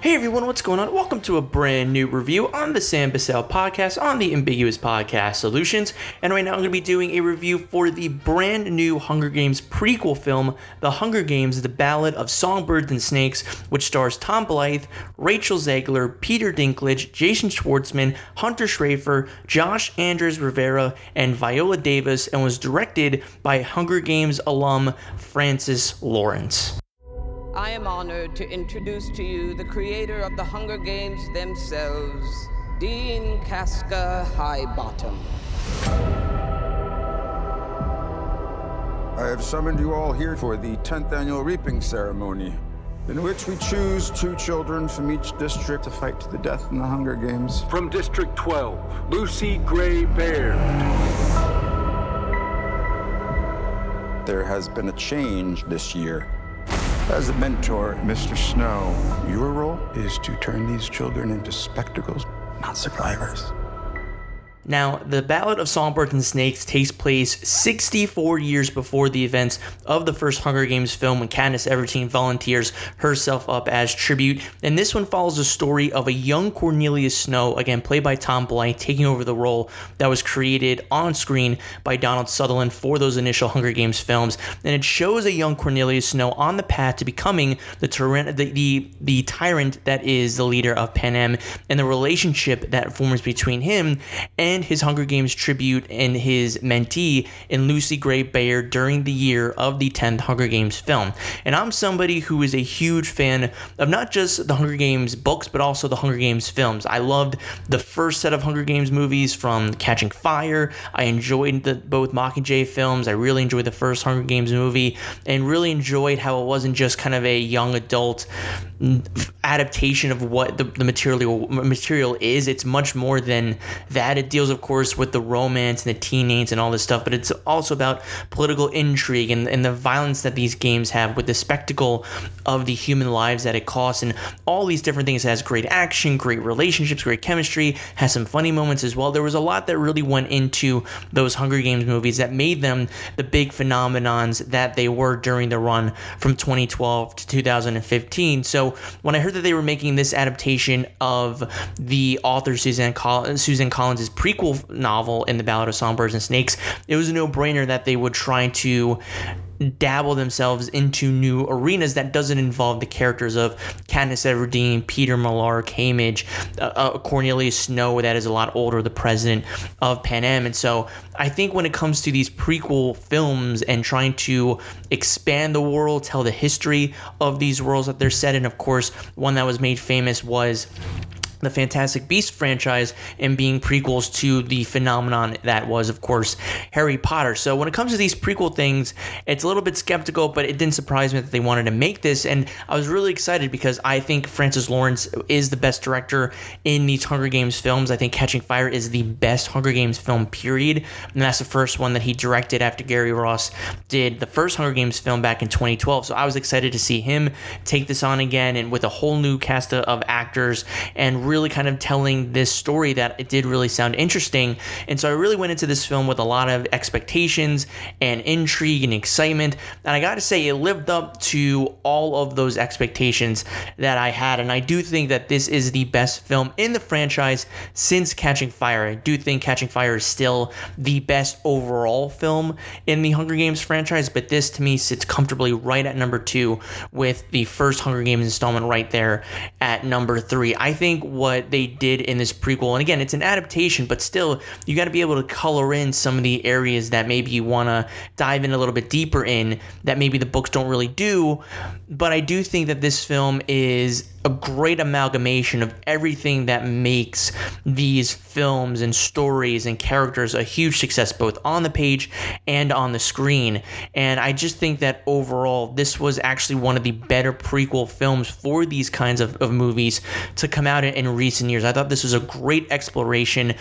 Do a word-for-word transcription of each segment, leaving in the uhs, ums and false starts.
Hey everyone, what's going on? Welcome to a brand new review on the Sam Bissell podcast on the Ambiguous Podcast Solutions. And right now I'm going to be doing a review for the brand new Hunger Games prequel film, The Hunger Games: The Ballad of Songbirds and Snakes, which stars Tom Blythe, Rachel Zegler, Peter Dinklage, Jason Schwartzman, Hunter Schafer, Josh Andres Rivera, and Viola Davis, and was directed by Hunger Games alum Francis Lawrence. I am honored to introduce to you the creator of the Hunger Games themselves, Dean Casca Highbottom. I have summoned you all here for the tenth annual reaping ceremony, in which we choose two children from each district to fight to the death in the Hunger Games. From District twelve, Lucy Gray Baird. There has been a change this year. As a mentor, Mister Snow, your role is to turn these children into spectacles, not survivors. Now, The Ballad of Songbirds and Snakes takes place sixty-four years before the events of the first Hunger Games film, when Katniss Everdeen volunteers herself up as tribute. And this one follows the story of a young Cornelius Snow, again played by Tom Blythe, taking over the role that was created on screen by Donald Sutherland for those initial Hunger Games films. And it shows a young Cornelius Snow on the path to becoming the tyrant, the, the, the tyrant that is the leader of Panem, and the relationship that forms between him and and his Hunger Games tribute and his mentee in Lucy Gray Baird during the year of the tenth Hunger Games film. And I'm somebody who is a huge fan of not just the Hunger Games books, but also the Hunger Games films. I loved the first set of Hunger Games movies from Catching Fire. I enjoyed the both Mockingjay films. I really enjoyed the first Hunger Games movie, and really enjoyed how it wasn't just kind of a young adult adaptation of what the, the material material is. It's much more than that. It deals, of course, with the romance and the teenage and all this stuff, but it's also about political intrigue and, and the violence that these games have, with the spectacle of the human lives that it costs, and all these different things. It has great action, great relationships, great chemistry, has some funny moments as well. There was a lot that really went into those Hunger Games movies that made them the big phenomenons that they were during the run from twenty twelve to two thousand fifteen. So when I heard that they were making this adaptation of the author Suzanne, Coll- Susan Collins' prequel novel in The Ballad of Songbirds and Snakes, it was a no-brainer that they would try to dabble themselves into new arenas that doesn't involve the characters of Katniss Everdeen, Peter Millar, Haymitch, uh, uh, Cornelius Snow, that is a lot older, the president of Panem. And so I think when it comes to these prequel films and trying to expand the world, tell the history of these worlds that they're set in, of course, one that was made famous was the Fantastic Beasts franchise, and being prequels to the phenomenon that was, of course, Harry Potter. So when it comes to these prequel things, it's a little bit skeptical, but it didn't surprise me that they wanted to make this, and I was really excited because I think Francis Lawrence is the best director in these Hunger Games films. I think Catching Fire is the best Hunger Games film, period, and that's the first one that he directed after Gary Ross did the first Hunger Games film back in twenty twelve. So I was excited to see him take this on again, and with a whole new cast of actors, and really really kind of telling this story that it did really sound interesting. And so I really went into this film with a lot of expectations and intrigue and excitement, and I gotta say it lived up to all of those expectations that I had. And I do think that this is the best film in the franchise since Catching Fire. I do think Catching Fire is still the best overall film in the Hunger Games franchise, but this to me sits comfortably right at number two, with the first Hunger Games installment right there at number three. I think what they did in this prequel, and again, it's an adaptation, but still, you got to be able to color in some of the areas that maybe you want to dive in a little bit deeper in that maybe the books don't really do. But I do think that this film is a great amalgamation of everything that makes these films and stories and characters a huge success, both on the page and on the screen. And I just think that overall, this was actually one of the better prequel films for these kinds of, of movies to come out in, in recent years. I thought this was a great exploration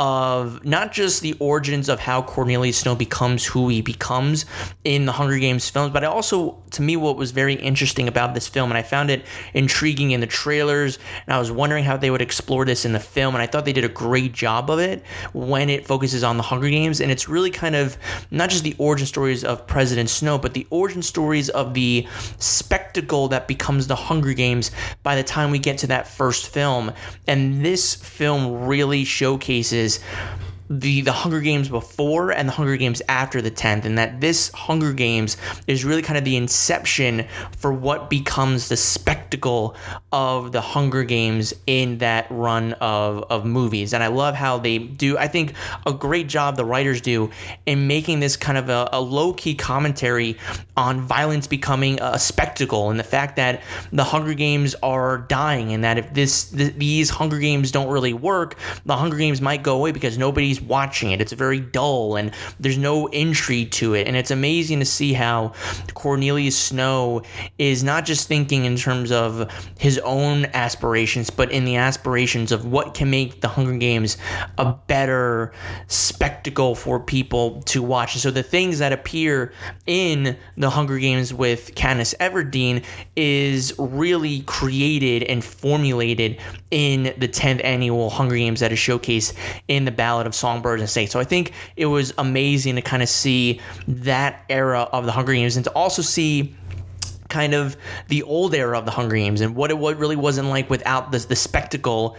of not just the origins of how Cornelius Snow becomes who he becomes in the Hunger Games films, but also, to me, what was very interesting about this film, and I found it intriguing teasing in the trailers, and I was wondering how they would explore this in the film, and I thought they did a great job of it when it focuses on the Hunger Games. And it's really kind of not just the origin stories of President Snow, but the origin stories of the spectacle that becomes the Hunger Games by the time we get to that first film. And this film really showcases the the Hunger Games before and the Hunger Games after the tenth, and that this Hunger Games is really kind of the inception for what becomes the spectacle of the Hunger Games in that run of, of movies. And I love how they do, I think, a great job, the writers do, in making this kind of a, a low-key commentary on violence becoming a spectacle, and the fact that the Hunger Games are dying, and that if this th- these Hunger Games don't really work, the Hunger Games might go away because nobody's watching it. It's very dull and there's no intrigue to it. And it's amazing to see how Cornelius Snow is not just thinking in terms of his own aspirations, but in the aspirations of what can make the Hunger Games a better spectacle for people to watch. And so the things that appear in the Hunger Games with Katniss Everdeen is really created and formulated in the tenth annual Hunger Games that is showcased in the Ballad of Songbirds and Snakes. So I think it was amazing to kind of see that era of the Hunger Games, and to also see kind of the old era of the Hunger Games and what it what really wasn't like without the, the spectacle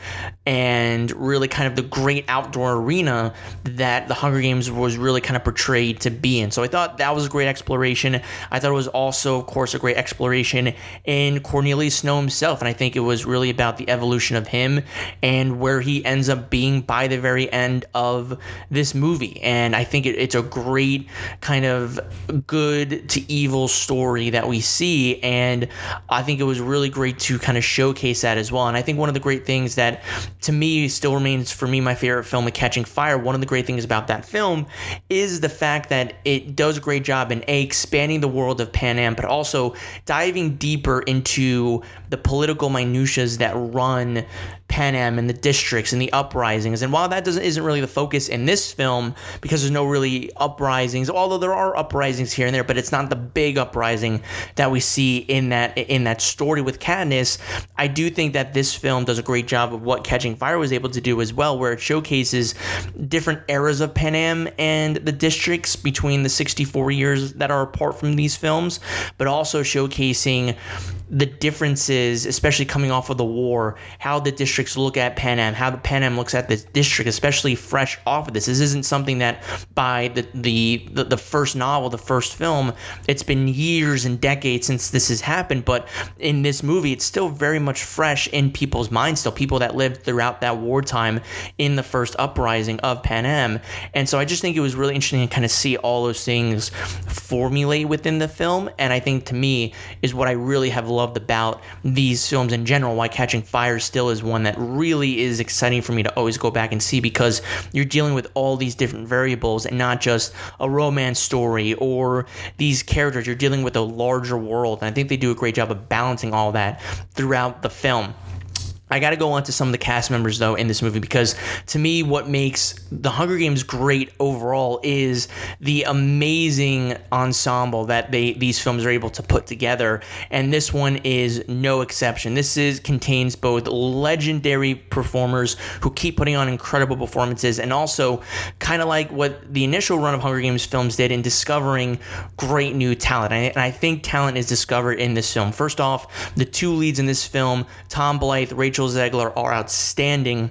and really kind of the great outdoor arena that the Hunger Games was really kind of portrayed to be in. So I thought that was a great exploration. I thought it was also, of course, a great exploration in Cornelius Snow himself, and I think it was really about the evolution of him and where he ends up being by the very end of this movie. And I think it, it's a great kind of good to evil story that we see, and I think it was really great to kind of showcase that as well. And I think one of the great things that to me still remains for me my favorite film of Catching Fire, one of the great things about that film is the fact that it does a great job in A, expanding the world of Pan Am, but also diving deeper into the political minutiae that run Pan Am and the districts and the uprisings. And while that doesn't isn't really the focus in this film, because there's no really uprisings, although there are uprisings here and there, but it's not the big uprising that we see in that in that story with Katniss, I do think that this film does a great job of what Catching Fire was able to do as well, where it showcases different eras of Pan Am and the districts between the sixty-four years that are apart from these films, but also showcasing the differences, especially coming off of the war, how the districts look at Pan Am, how the Pan Am looks at this district, especially fresh off of this. This isn't something that by the the, the, the first novel, the first film, it's been years and decades since this has happened, but in this movie, it's still very much fresh in people's minds, still people that lived throughout that wartime in the first uprising of Pan Am. And so I just think it was really interesting to kind of see all those things formulate within the film, and I think to me is what I really have loved about these films in general, why Catching Fire still is one that really is exciting for me to always go back and see, because you're dealing with all these different variables and not just a romance story or these characters. You're dealing with a larger world, and I think they do a great job of balancing all that throughout the film. I got to go on to some of the cast members, though, in this movie, because to me, what makes The Hunger Games great overall is the amazing ensemble that they these films are able to put together, and this one is no exception. This is contains both legendary performers who keep putting on incredible performances, and also kind of like what the initial run of Hunger Games films did in discovering great new talent. And I think talent is discovered in this film. First off, the two leads in this film, Tom Blythe, Rachel Zegler, are outstanding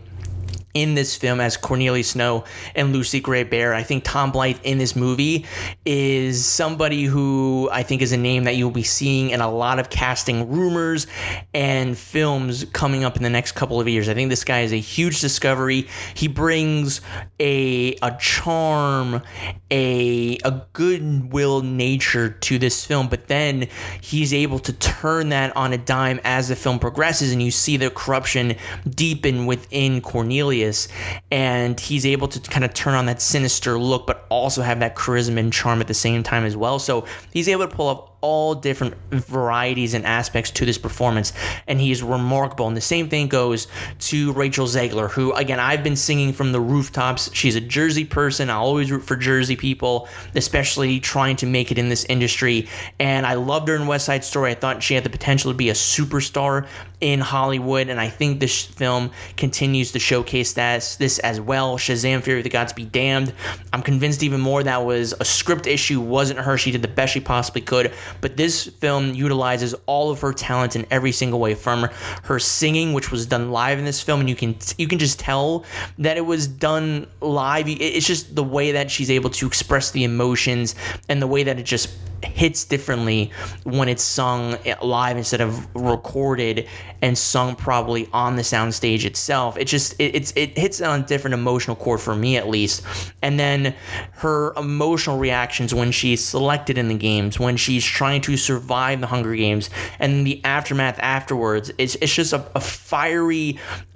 in this film as Cornelius Snow and Lucy Gray Baird. I think Tom Blythe in this movie is somebody who I think is a name that you'll be seeing in a lot of casting rumors and films coming up in the next couple of years. I think this guy is a huge discovery. He brings a a charm, a a goodwill nature to this film, but then he's able to turn that on a dime as the film progresses, and you see the corruption deepen within Cornelius, and he's able to kind of turn on that sinister look, but also have that charisma and charm at the same time as well. So he's able to pull off all different varieties and aspects to this performance, and he is remarkable. And the same thing goes to Rachel Zegler, who, again, I've been singing from the rooftops. She's a Jersey person. I always root for Jersey people, especially trying to make it in this industry. And I loved her in West Side Story. I thought she had the potential to be a superstar in Hollywood, and I think this film continues to showcase that, this as well. Shazam! Fury of the Gods be damned. I'm convinced even more that was a script issue, wasn't her. She did the best she possibly could, but this film utilizes all of her talent in every single way, from her singing, which was done live in this film, and you can you can just tell that it was done live. It's just the way that she's able to express the emotions and the way that it just hits differently when it's sung live instead of recorded and sung probably on the soundstage itself. It just it, it's it hits on a different emotional chord for me, at least. And then her emotional reactions when she's selected in the games, when she's trying to survive the Hunger Games, and the aftermath afterwards. It's it's just a, a fiery,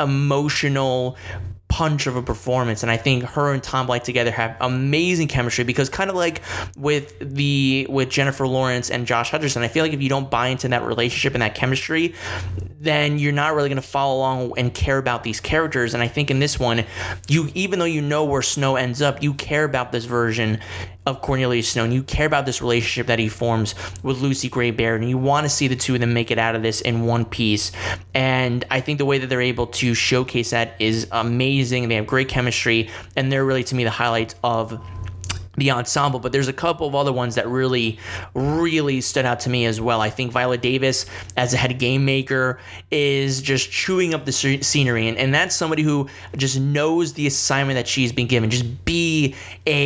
emotional punch of a performance, and I think her and Tom Blake together have amazing chemistry, because kind of like with the with Jennifer Lawrence and Josh Hutcherson, I feel like if you don't buy into that relationship and that chemistry, then you're not really going to follow along and care about these characters. And I think in this one, you even though you know where Snow ends up, you care about this version of Cornelius Snow, and you care about this relationship that he forms with Lucy Gray Baird, and you want to see the two of them make it out of this in one piece. And I think the way that they're able to showcase that is amazing. They have great chemistry, and they're really, to me, the highlights of the ensemble. But there's a couple of other ones that really, really stood out to me as well. I think Viola Davis, as a head game maker, is just chewing up the scenery, and, and that's somebody who just knows the assignment that she's been given. Just be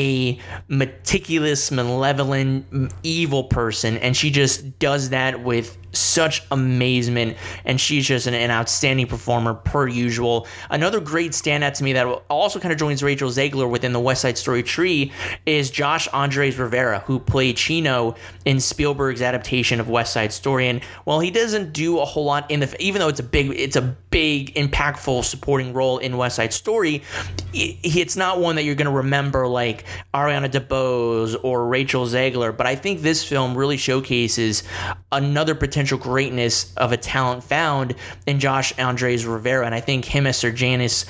a meticulous, malevolent, evil person, and she just does that with such amazement, and she's just an, an outstanding performer per usual. Another great standout to me that also kind of joins Rachel Zegler within the West Side Story tree is Josh Andres Rivera, who played Chino in Spielberg's adaptation of West Side Story. And while he doesn't do a whole lot in the, even though it's a big, it's a big, impactful supporting role in West Side Story, it's not one that you're going to remember like Ariana DeBose or Rachel Zegler. But I think this film really showcases another potential greatness of a talent found in Josh Andres Rivera, and I think him as Sir Janus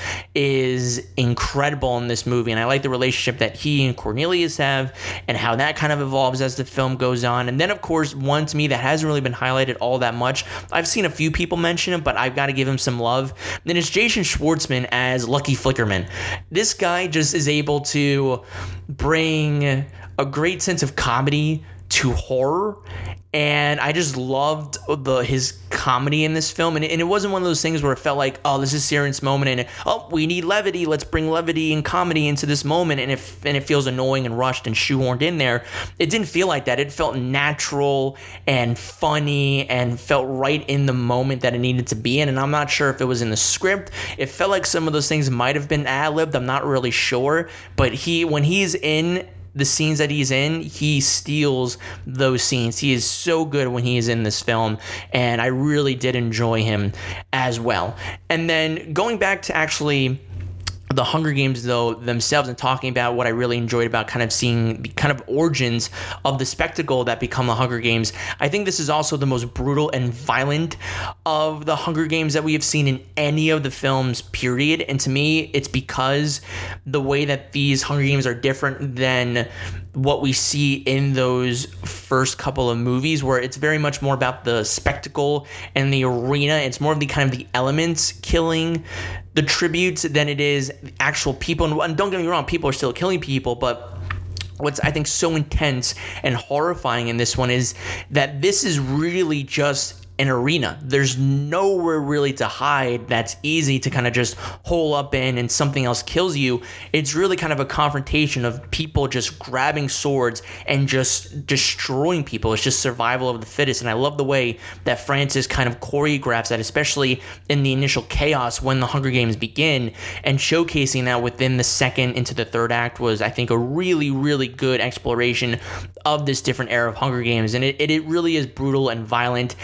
is incredible in this movie. And I like the relationship that he and Cornelius have, and how that kind of evolves as the film goes on. And then, of course, one to me that hasn't really been highlighted all that much, I've seen a few people mention him, but I've got to give him some love, and it's Jason Schwartzman as Lucky Flickerman. This guy just is able to bring a great sense of comedy to horror, and I just loved the his comedy in this film. And it, and it wasn't one of those things where it felt like, oh, this is a serious moment, and oh, we need levity, let's bring levity and comedy into this moment, and if and it feels annoying and rushed and shoehorned in there. It didn't feel like that. It felt natural and funny and felt right in the moment that it needed to be in. And I'm not sure if it was in the script. It felt like some of those things might have been ad-libbed. I'm not really sure, but he when he's in the scenes that he's in, he steals those scenes. He is so good when he is in this film, and I really did enjoy him as well. And then going back to actually the Hunger Games, though, themselves, and talking about what I really enjoyed about kind of seeing the kind of origins of the spectacle that become the Hunger Games, I think this is also the most brutal and violent of the Hunger Games that we have seen in any of the films, period. And to me, it's because the way that these Hunger Games are different than what we see in those first couple of movies, where it's very much more about the spectacle and the arena. It's more of the kind of the elements killing the tributes than it is actual people. And don't get me wrong, people are still killing people, but what's I think so intense and horrifying in this one is that this is really just an arena. There's nowhere really to hide that's easy to kind of just hole up in and something else kills you. It's really kind of a confrontation of people just grabbing swords and just destroying people. It's just survival of the fittest. And I love the way that Francis kind of choreographs that, especially in the initial chaos when the Hunger Games begin, and showcasing that within the second into the third act was, I think, a really, really good exploration of this different era of Hunger Games. And it, it, it really is brutal and violent, and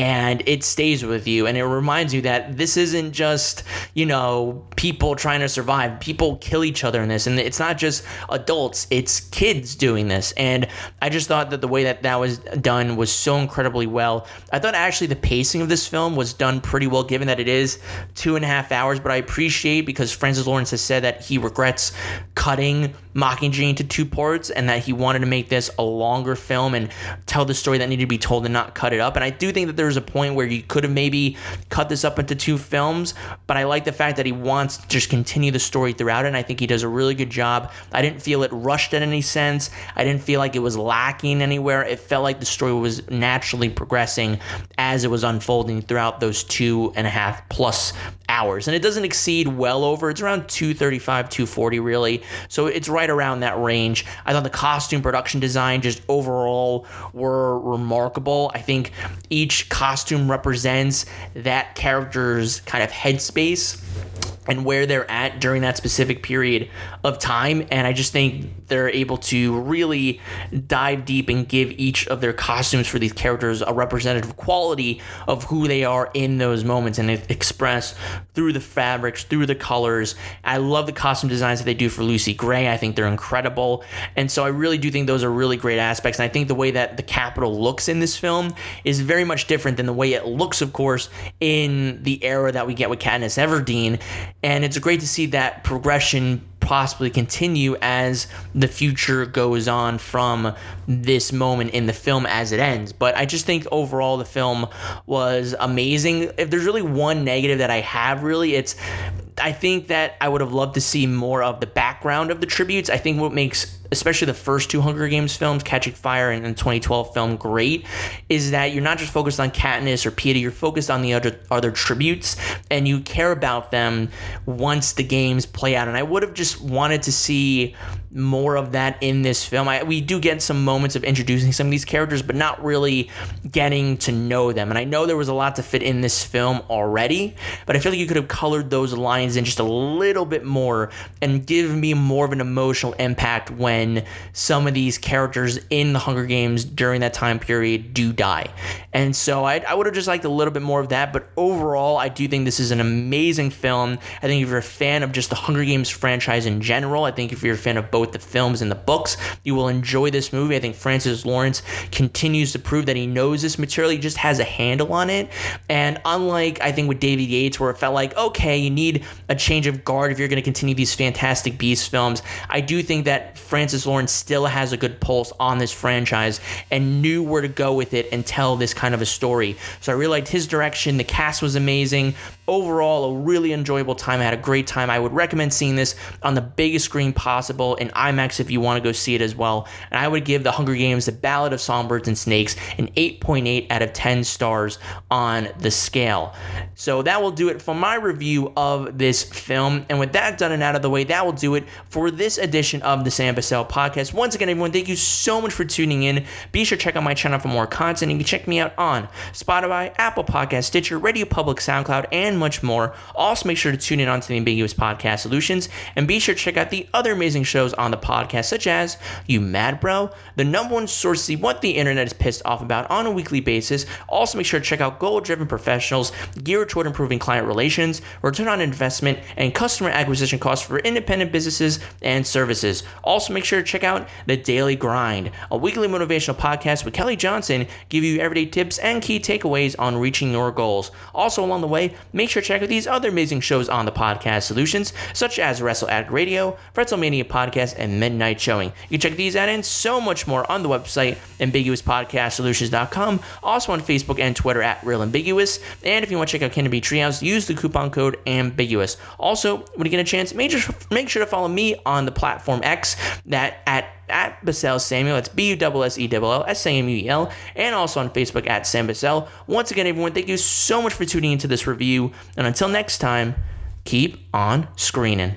and it stays with you, and it reminds you that this isn't just, you know, people trying to survive. People kill each other in this, and it's not just adults, it's kids doing this. And I just thought that the way that that was done was so incredibly well. I thought actually the pacing of this film was done pretty well, given that it is two and a half hours, but I appreciate, because Francis Lawrence has said that he regrets cutting Mockingjay into two parts, and that he wanted to make this a longer film and tell the story that needed to be told and not cut it up. And I do think that there's a point where you could have maybe cut this up into two films, but I like the fact that he wants to just continue the story throughout it, and I think he does a really good job. I didn't feel it rushed in any sense. I didn't feel like it was lacking anywhere. It felt like the story was naturally progressing as it was unfolding throughout those two and a half plus hours. And it doesn't exceed well over, it's around two thirty-five, two forty really. So it's right around that range. I thought the costume production design just overall were remarkable. I think each costume represents that character's kind of headspace and where they're at during that specific period of time. And I just think they're able to really dive deep and give each of their costumes for these characters a representative quality of who they are in those moments, and it's expressed through the fabrics, through the colors. I love the costume designs that they do for Lucy Gray. I think they're incredible. And so I really do think those are really great aspects. And I think the way that the Capitol looks in this film is very much different than the way it looks, of course, in the era that we get with Katniss Everdeen. And it's great to see that progression possibly continue as the future goes on from this moment in the film as it ends. But I just think overall the film was amazing. If there's really one negative that I have, really, it's I think that I would have loved to see more of the background of the tributes. I think what makes especially the first two Hunger Games films, Catching Fire and the twenty twelve film, great, is that you're not just focused on Katniss or Peeta, you're focused on the other other tributes, and you care about them once the games play out. And I would have just wanted to see more of that in this film. I, we do get some moments of introducing some of these characters, but not really getting to know them. And I know there was a lot to fit in this film already, but I feel like you could have colored those lines in just a little bit more and give me more of an emotional impact when some of these characters in the Hunger Games during that time period do die. And so I, I would have just liked a little bit more of that, but overall, I do think this is an amazing film. I think if you're a fan of just the Hunger Games franchise in general, I think if you're a fan of both the films and the books, you will enjoy this movie. I think Francis Lawrence continues to prove that he knows this material, he just has a handle on it. And unlike, I think, with David Yates, where it felt like, okay, you need a change of guard if you're going to continue these Fantastic Beasts films, I do think that Francis Lawrence still has a good pulse on this franchise and knew where to go with it and tell this kind of a story. So I really liked his direction. The cast was amazing. Overall, a really enjoyable time. I had a great time. I would recommend seeing this on the biggest screen possible in IMAX if you want to go see it as well. And I would give The Hunger Games: The Ballad of Songbirds and Snakes an eight point eight out of ten stars on the scale. So that will do it for my review of this film. And with that done and out of the way, that will do it for this edition of the Sam Bussell Podcast. Once again, everyone, thank you so much for tuning in. Be sure to check out my channel for more content. You can check me out on Spotify, Apple Podcasts, Stitcher, Radio Public, SoundCloud, and much more. Also, make sure to tune in onto the Ambiguous Podcast Solutions, and be sure to check out the other amazing shows on the podcast, such as You Mad Bro, the number one source to see what the internet is pissed off about on a weekly basis. Also, make sure to check out Goal-Driven Professionals, geared toward improving client relations, return on investment, and customer acquisition costs for independent businesses and services. Also, make sure to check out The Daily Grind, a weekly motivational podcast with Kelly Johnson, give you everyday tips and key takeaways on reaching your goals. Also, along the way, make sure to check out these other amazing shows on the Podcast Solutions, such as Wrestle Addict Radio, Pretzelmania Podcast, and Midnight Showing. You can check these out and so much more on the website, ambiguous podcast solutions dot com. Also on Facebook and Twitter at Real Ambiguous. And if you want to check out Canopy Treehouse, use the coupon code Ambiguous. Also, when you get a chance, make sure, make sure to follow me on the platform X, that at at Bussell Samuel. That's B U S S E L L S A M U E L, and also on Facebook at Sam Bussell. Once again, everyone, thank you so much for tuning into this review, and until next time, keep on screening.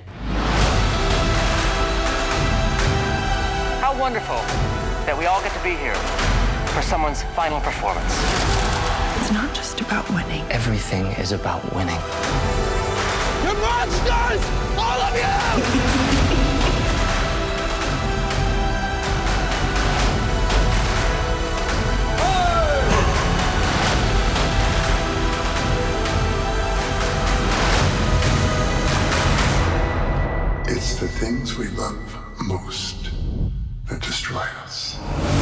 How wonderful that we all get to be here for someone's final performance. It's not just about winning. Everything is about winning. You're monsters! All of you! the things we love most that destroy us.